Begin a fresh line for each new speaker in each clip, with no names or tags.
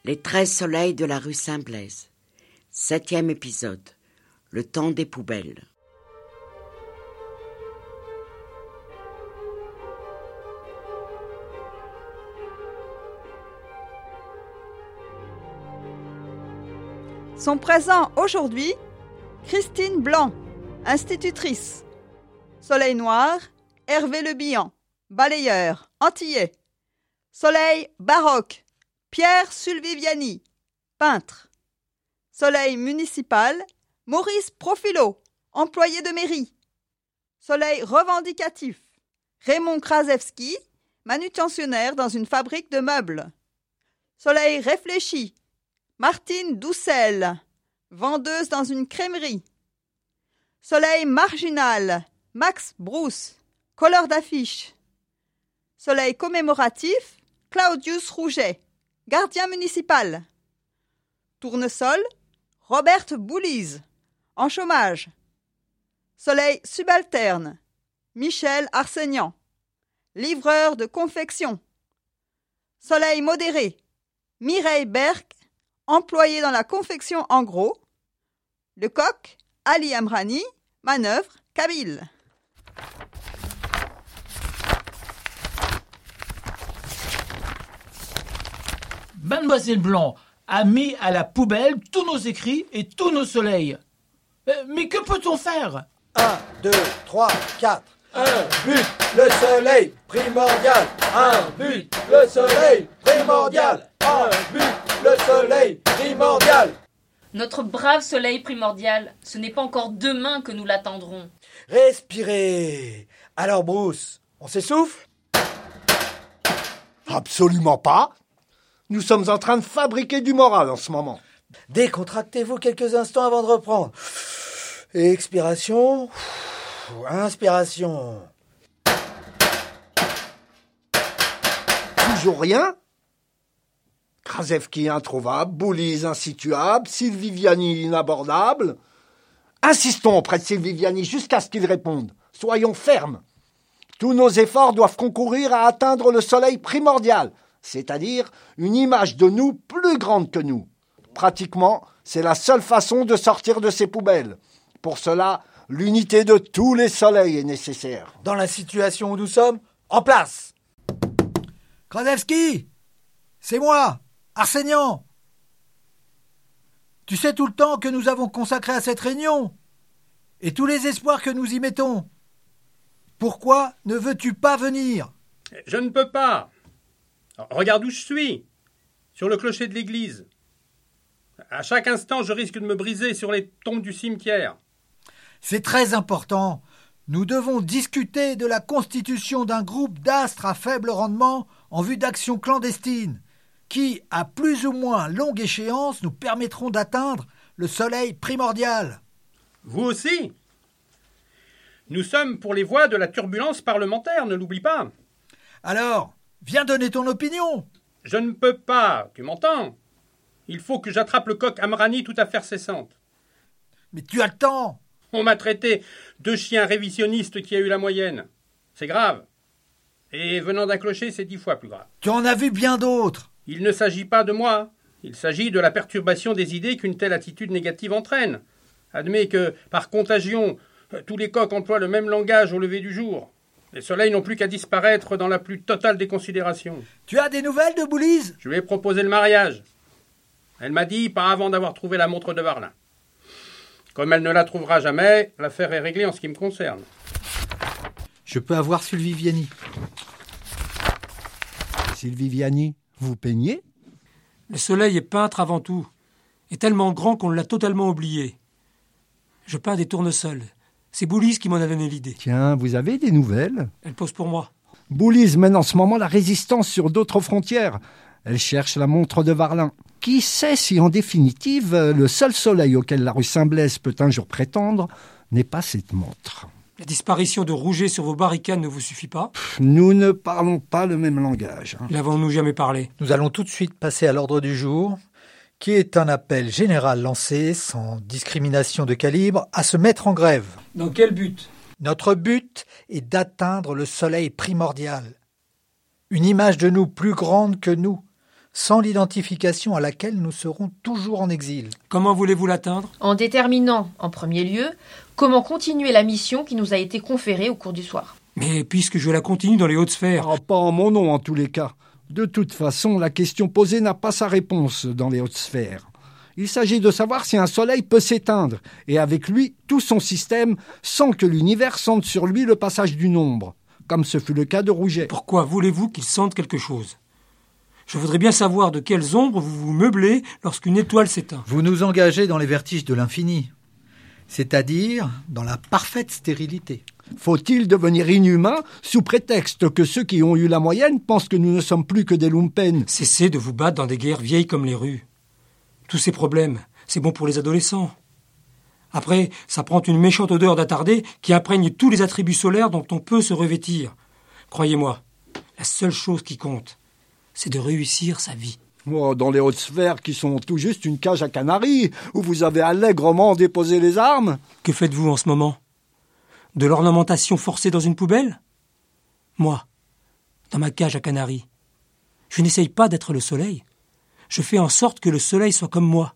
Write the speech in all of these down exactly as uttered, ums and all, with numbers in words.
Les treize soleils de la rue Saint-Blaise. Septième épisode. Le temps des poubelles.
Sont présents aujourd'hui Christine Blanc, institutrice. Soleil Noir, Hervé Le Bihan, balayeur, antillais. Soleil Baroque, Pierre Sulviviani, peintre. Soleil municipal, Maurice Profilo, employé de mairie. Soleil revendicatif, Raymond Krasewski, manutentionnaire dans une fabrique de meubles. Soleil réfléchi, Martine Doucel, vendeuse dans une crèmerie. Soleil marginal, Max Brousse, colleur d'affiches. Soleil commémoratif, Claudius Rouget, gardien municipal. Tournesol, Roberte Boulise, en chômage. Soleil subalterne, Michel Arseignan, livreur de confection. Soleil modéré, Mireille Berck, employée dans la confection en gros. Le coq, Ali Amrani, manœuvre, Kabyle.
Mademoiselle Blanc a mis à la poubelle tous nos écrits et tous nos soleils. Mais que peut-on faire ?
Un, deux, trois, quatre. Un but, le soleil primordial. Un but, le soleil primordial. Un but, le soleil primordial.
Notre brave soleil primordial, ce n'est pas encore demain que nous l'attendrons.
Respirez. Alors Bruce, on s'essouffle ?
Absolument pas. Nous sommes en train de fabriquer du moral en ce moment.
Décontractez-vous quelques instants avant de reprendre. Expiration. Inspiration.
Toujours rien ? Krasewski introuvable, Boulise insituable, Sylviviani inabordable. Insistons auprès de Sylviviani jusqu'à ce qu'il réponde. Soyons fermes. Tous nos efforts doivent concourir à atteindre le soleil primordial, c'est-à-dire une image de nous plus grande que nous. Pratiquement, c'est la seule façon de sortir de ces poubelles. Pour cela, l'unité de tous les soleils est nécessaire.
Dans la situation où nous sommes, en place.
Krasewski, c'est moi, Arseignan. Tu sais tout le temps que nous avons consacré à cette réunion et tous les espoirs que nous y mettons. Pourquoi ne veux-tu pas venir ?
Je ne peux pas. Regarde où je suis, sur le clocher de l'église. À chaque instant, je risque de me briser sur les tombes du cimetière.
C'est très important. Nous devons discuter de la constitution d'un groupe d'astres à faible rendement en vue d'actions clandestines qui, à plus ou moins longue échéance, nous permettront d'atteindre le soleil primordial.
Vous aussi ? Nous sommes pour les voies de la turbulence parlementaire, ne l'oublie pas.
Alors, viens donner ton opinion.
Je ne peux pas, tu m'entends ? Il faut que j'attrape le coq Amrani tout à fait cessante.
Mais tu as le temps.
On m'a traité de chien révisionniste qui a eu la moyenne. C'est grave. Et venant d'un clocher, c'est dix fois plus grave.
Tu en as vu bien d'autres.
Il ne s'agit pas de moi. Il s'agit de la perturbation des idées qu'une telle attitude négative entraîne. Admets que, par contagion, tous les coqs emploient le même langage au lever du jour. Les soleils n'ont plus qu'à disparaître dans la plus totale déconsidération.
Tu as des nouvelles de Boulise ?
Je lui ai proposé le mariage. Elle m'a dit pas avant d'avoir trouvé la montre de Varlin. Comme elle ne la trouvera jamais, l'affaire est réglée en ce qui me concerne.
Je peux avoir Sylviviani.
Sylviviani, vous peignez ?
Le soleil est peintre avant tout, et tellement grand qu'on l'a totalement oublié. Je peins des tournesols. C'est Boulise qui m'en a donné l'idée.
Tiens, vous avez des nouvelles ?
Elle pose pour moi.
Boulise mène en ce moment la résistance sur d'autres frontières. Elle cherche la montre de Varlin. Qui sait si, en définitive, le seul soleil auquel la rue Saint-Blaise peut un jour prétendre n'est pas cette montre.
La disparition de Rouget sur vos barricades ne vous suffit pas ?
Pff, nous ne parlons pas le même langage. Hein.
L'avons-nous jamais parlé ?
Nous allons tout de suite passer à l'ordre du jour, qui est un appel général lancé, sans discrimination de calibre, à se mettre en grève.
Dans quel but ?
Notre but est d'atteindre le soleil primordial. Une image de nous plus grande que nous, sans l'identification à laquelle nous serons toujours en exil.
Comment voulez-vous l'atteindre ?
En déterminant, en premier lieu, comment continuer la mission qui nous a été conférée au cours du soir.
Mais puisque je la continue dans les hautes sphères...
Ah, pas en mon nom en tous les cas. De toute façon, la question posée n'a pas sa réponse dans les hautes sphères. Il s'agit de savoir si un soleil peut s'éteindre, et avec lui tout son système, sans que l'univers sente sur lui le passage d'une ombre, comme ce fut le cas de Rouget.
Pourquoi voulez-vous qu'il sente quelque chose ? Je voudrais bien savoir de quelles ombres vous vous meublez lorsqu'une étoile s'éteint.
Vous nous engagez dans les vertiges de l'infini, c'est-à-dire dans la parfaite stérilité.
Faut-il devenir inhumain sous prétexte que ceux qui ont eu la moyenne pensent que nous ne sommes plus que des lumpen ?
Cessez de vous battre dans des guerres vieilles comme les rues. Tous ces problèmes, c'est bon pour les adolescents. Après, ça prend une méchante odeur d'attardé qui imprègne tous les attributs solaires dont on peut se revêtir. Croyez-moi, la seule chose qui compte, c'est de réussir sa vie.
Oh, dans les hautes sphères qui sont tout juste une cage à canaries, où vous avez allègrement déposé les armes.
Que faites-vous en ce moment ? De l'ornementation forcée dans une poubelle ? Moi, dans ma cage à canaries, je n'essaye pas d'être le soleil. Je fais en sorte que le soleil soit comme moi.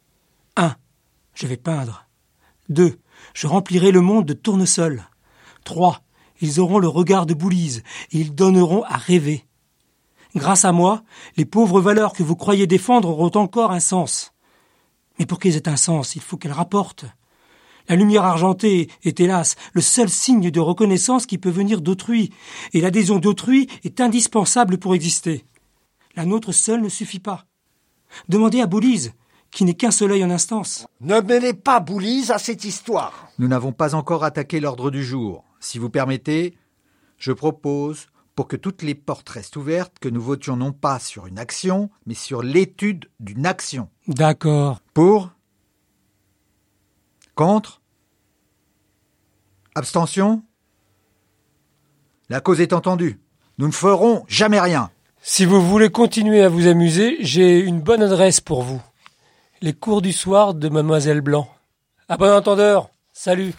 Un, je vais peindre. Deux, je remplirai le monde de tournesols. Trois, ils auront le regard de Boulise et ils donneront à rêver. Grâce à moi, les pauvres valeurs que vous croyez défendre auront encore un sens. Mais pour qu'elles aient un sens, il faut qu'elles rapportent. La lumière argentée est, hélas, le seul signe de reconnaissance qui peut venir d'autrui, et l'adhésion d'autrui est indispensable pour exister. La nôtre seule ne suffit pas. Demandez à Boulise, qui n'est qu'un soleil en instance.
Ne mêlez pas Boulise à cette histoire.
Nous n'avons pas encore attaqué l'ordre du jour. Si vous permettez, je propose, pour que toutes les portes restent ouvertes, que nous votions non pas sur une action, mais sur l'étude d'une action.
D'accord.
Pour ? Contre ? Abstention ? La cause est entendue. Nous ne ferons jamais rien.
Si vous voulez continuer à vous amuser, j'ai une bonne adresse pour vous. Les cours du soir de Mademoiselle Blanc. À bon entendeur. Salut.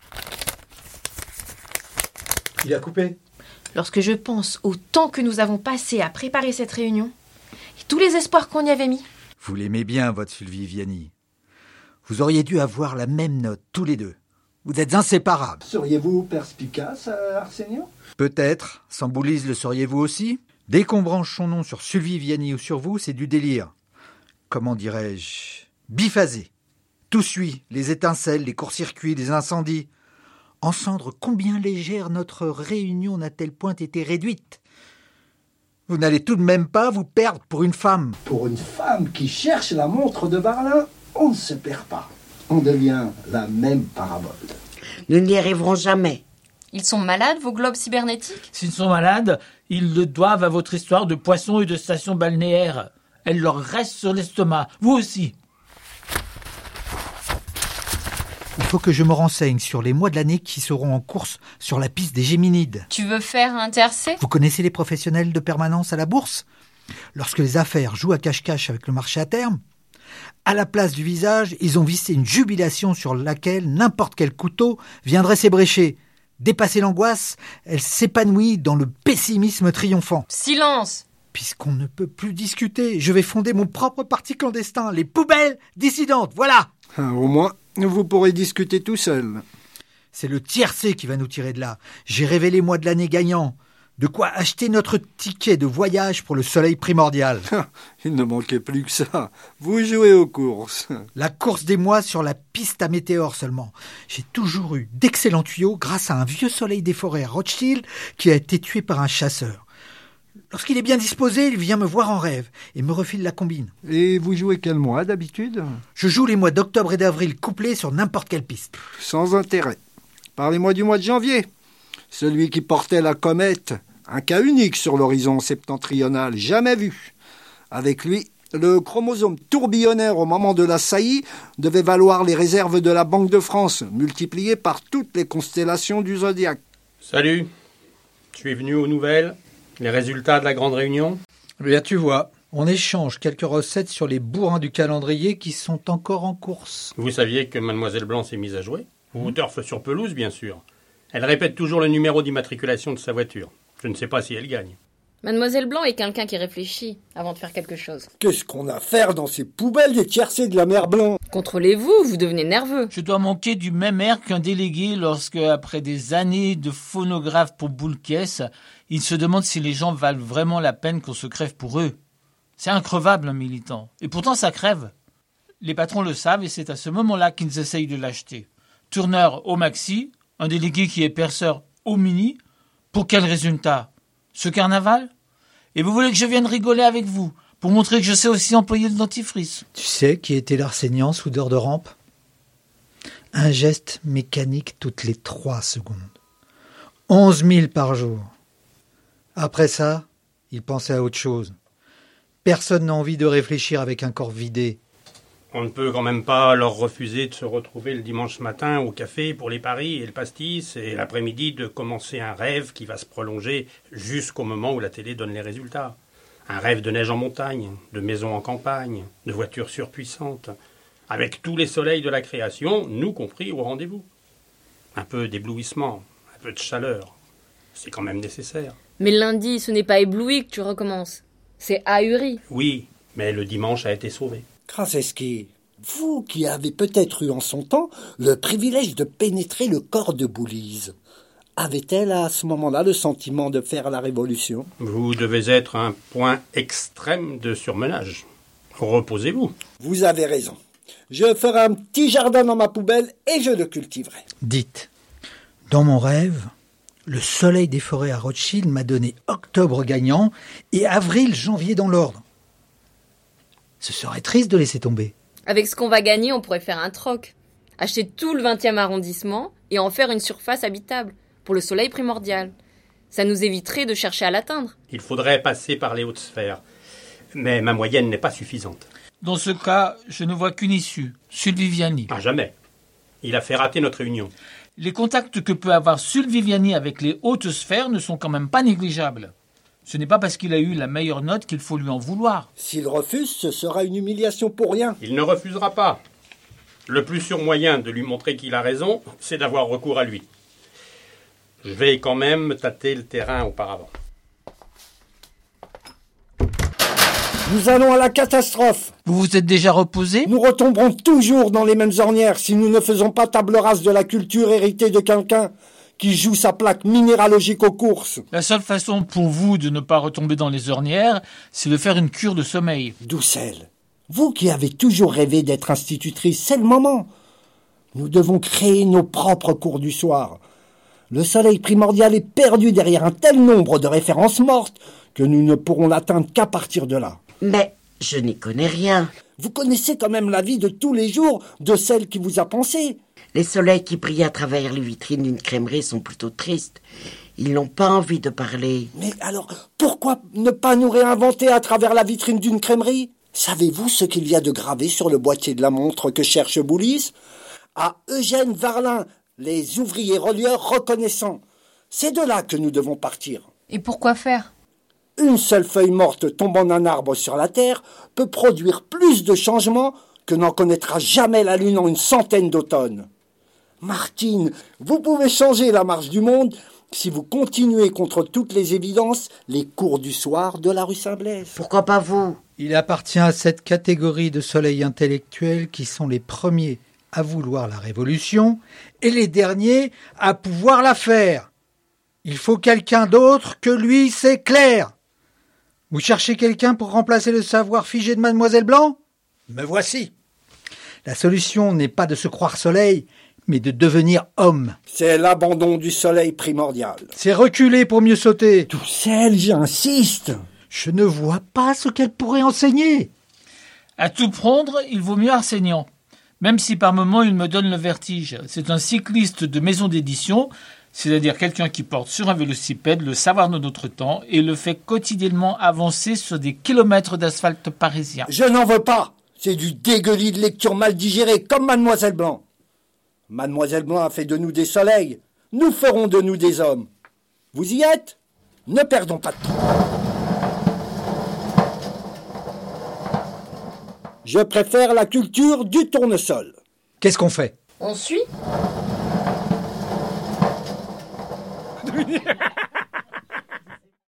Il a coupé.
Lorsque je pense au temps que nous avons passé à préparer cette réunion, et tous les espoirs qu'on y avait mis.
Vous l'aimez bien, votre Sylvie Vianney. Vous auriez dû avoir la même note, tous les deux. Vous êtes inséparables.
Seriez-vous perspicace, Arsénio ?
Peut-être. Sans Boulise, le seriez-vous aussi ? Dès qu'on branche son nom sur Sylvie Vianney ou sur vous, c'est du délire. Comment dirais-je ? Biphasé. Tout suit, les étincelles, les courts-circuits, les incendies. En cendres, combien légère notre réunion n'a-t-elle point été réduite ? Vous n'allez tout de même pas vous perdre pour une femme.
Pour une femme qui cherche la montre de Barlin, on ne se perd pas. On devient la même parabole.
Nous n'y arriverons jamais.
Ils sont malades, vos globes cybernétiques ?
S'ils sont malades, ils le doivent à votre histoire de poissons et de stations balnéaires. Elle leur reste sur l'estomac. Vous aussi.
Il faut que je me renseigne sur les mois de l'année qui seront en course sur la piste des Géminides.
Tu veux faire un tercé ?
Vous connaissez les professionnels de permanence à la bourse ? Lorsque les affaires jouent à cache-cache avec le marché à terme, à la place du visage, ils ont vissé une jubilation sur laquelle n'importe quel couteau viendrait s'ébrécher. Dépassée l'angoisse, elle s'épanouit dans le pessimisme triomphant.
Silence !
Puisqu'on ne peut plus discuter, je vais fonder mon propre parti clandestin, les poubelles dissidentes, voilà !
Ah, au moins, vous pourrez discuter tout seul.
C'est le tiercé qui va nous tirer de là. J'ai rêvé les mois de l'année gagnant. De quoi acheter notre ticket de voyage pour le soleil primordial.
Il ne manquait plus que ça. Vous jouez aux courses.
La course des mois sur la piste à météores seulement. J'ai toujours eu d'excellents tuyaux grâce à un vieux soleil des forêts à Rothschild qui a été tué par un chasseur. Lorsqu'il est bien disposé, il vient me voir en rêve et me refile la combine.
Et vous jouez quel mois d'habitude ?
Je joue les mois d'octobre et d'avril couplés sur n'importe quelle piste.
Sans intérêt. Parlez-moi du mois de janvier. Celui qui portait la comète. Un cas unique sur l'horizon septentrional, jamais vu. Avec lui, le chromosome tourbillonnaire au moment de la saillie devait valoir les réserves de la Banque de France, multipliées par toutes les constellations du zodiaque.
Salut, je suis venu aux nouvelles. Les résultats de la grande réunion ?
Bien, tu vois, on échange quelques recettes sur les bourrins du calendrier qui sont encore en course.
Vous saviez que Mademoiselle Blanc s'est mise à jouer ? Ou turf sur pelouse, bien sûr. Elle répète toujours le numéro d'immatriculation de sa voiture. Je ne sais pas si elle gagne.
Mademoiselle Blanc est quelqu'un qui réfléchit avant de faire quelque chose.
Qu'est-ce qu'on a à faire dans ces poubelles des tiercés de la mer Blanc?
Contrôlez-vous, vous devenez nerveux.
Je dois manquer du même air qu'un délégué lorsque, après des années de phonographe pour boule caisse, il se demande si les gens valent vraiment la peine qu'on se crève pour eux. C'est increvable, un militant. Et pourtant, ça crève. Les patrons le savent et c'est à ce moment-là qu'ils essayent de l'acheter. Tourneur au maxi, un délégué qui est perceur au mini. Pour quel résultat? Ce carnaval? Et vous voulez que je vienne rigoler avec vous, pour montrer que je sais aussi employer le dentifrice?
Tu sais qui était l'enseignant soudeur de rampe? Un geste mécanique toutes les trois secondes. Onze mille par jour. Après ça, il pensait à autre chose. Personne n'a envie de réfléchir avec un corps vidé.
On ne peut quand même pas leur refuser de se retrouver le dimanche matin au café pour les paris et le pastis, et l'après-midi de commencer un rêve qui va se prolonger jusqu'au moment où la télé donne les résultats. Un rêve de neige en montagne, de maisons en campagne, de voitures surpuissantes, avec tous les soleils de la création, nous compris, au rendez-vous. Un peu d'éblouissement, un peu de chaleur, c'est quand même nécessaire.
Mais lundi, ce n'est pas ébloui que tu recommences. C'est ahuri.
Oui, mais le dimanche a été sauvé.
Kraszewski, vous qui avez peut-être eu en son temps le privilège de pénétrer le corps de Boulise, avait-elle à ce moment-là le sentiment de faire la révolution?
Vous devez être un point extrême de surmenage. Reposez-vous.
Vous avez raison. Je ferai un petit jardin dans ma poubelle et je le cultiverai.
Dites, dans mon rêve, le soleil des forêts à Rothschild m'a donné octobre gagnant et avril-janvier dans l'ordre. Ce serait triste de laisser tomber.
Avec ce qu'on va gagner, on pourrait faire un troc. Acheter tout le vingtième arrondissement et en faire une surface habitable pour le soleil primordial. Ça nous éviterait de chercher à l'atteindre.
Il faudrait passer par les hautes sphères. Mais ma moyenne n'est pas suffisante.
Dans ce cas, je ne vois qu'une issue. Sylvie Vianney.
Ah, jamais. Il a fait rater notre union.
Les contacts que peut avoir Sylvie Vianney avec les hautes sphères ne sont quand même pas négligeables. Ce n'est pas parce qu'il a eu la meilleure note qu'il faut lui en vouloir.
S'il refuse, ce sera une humiliation pour rien.
Il ne refusera pas. Le plus sûr moyen de lui montrer qu'il a raison, c'est d'avoir recours à lui. Je vais quand même tâter le terrain auparavant.
Nous allons à la catastrophe.
Vous vous êtes déjà reposé?
Nous retomberons toujours dans les mêmes ornières si nous ne faisons pas table rase de la culture héritée de quelqu'un qui joue sa plaque minéralogique aux courses.
La seule façon pour vous de ne pas retomber dans les ornières, c'est de faire une cure de sommeil.
Doucelle, vous qui avez toujours rêvé d'être institutrice, c'est le moment. Nous devons créer nos propres cours du soir. Le soleil primordial est perdu derrière un tel nombre de références mortes que nous ne pourrons l'atteindre qu'à partir de là.
Mais je n'y connais rien.
Vous connaissez quand même la vie de tous les jours de celle qui vous a pensé.
Les soleils qui brillent à travers les vitrines d'une crèmerie sont plutôt tristes. Ils n'ont pas envie de parler.
Mais alors, pourquoi ne pas nous réinventer à travers la vitrine d'une crèmerie? Savez-vous ce qu'il y a de gravé sur le boîtier de la montre que cherche Boulise? À Eugène Varlin, les ouvriers relieurs reconnaissants. C'est de là que nous devons partir.
Et pourquoi faire?
Une seule feuille morte tombant d'un arbre sur la terre peut produire plus de changements que n'en connaîtra jamais la Lune en une centaine d'automnes. Martine, vous pouvez changer la marche du monde si vous continuez contre toutes les évidences les cours du soir de la rue Saint-Blaise.
Pourquoi pas vous?
Il appartient à cette catégorie de soleils intellectuels qui sont les premiers à vouloir la révolution et les derniers à pouvoir la faire. Il faut quelqu'un d'autre que lui, c'est clair. Vous cherchez quelqu'un pour remplacer le savoir figé de Mademoiselle Blanc? Me voici. La solution n'est pas de se croire soleil, mais de devenir homme.
C'est l'abandon du soleil primordial.
C'est reculer pour mieux sauter.
Doucelle, j'insiste.
Je ne vois pas ce qu'elle pourrait enseigner.
À tout prendre, il vaut mieux enseignant. Même si par moments il me donne le vertige. C'est un cycliste de maison d'édition, c'est-à-dire quelqu'un qui porte sur un vélocipède le savoir de notre temps et le fait quotidiennement avancer sur des kilomètres d'asphalte parisien.
Je n'en veux pas. C'est du dégueulis de lecture mal digérée, comme Mademoiselle Blanc. Mademoiselle Blanc a fait de nous des soleils. Nous ferons de nous des hommes. Vous y êtes? Ne perdons pas de temps. Je préfère la culture du tournesol.
Qu'est-ce qu'on fait?
On suit?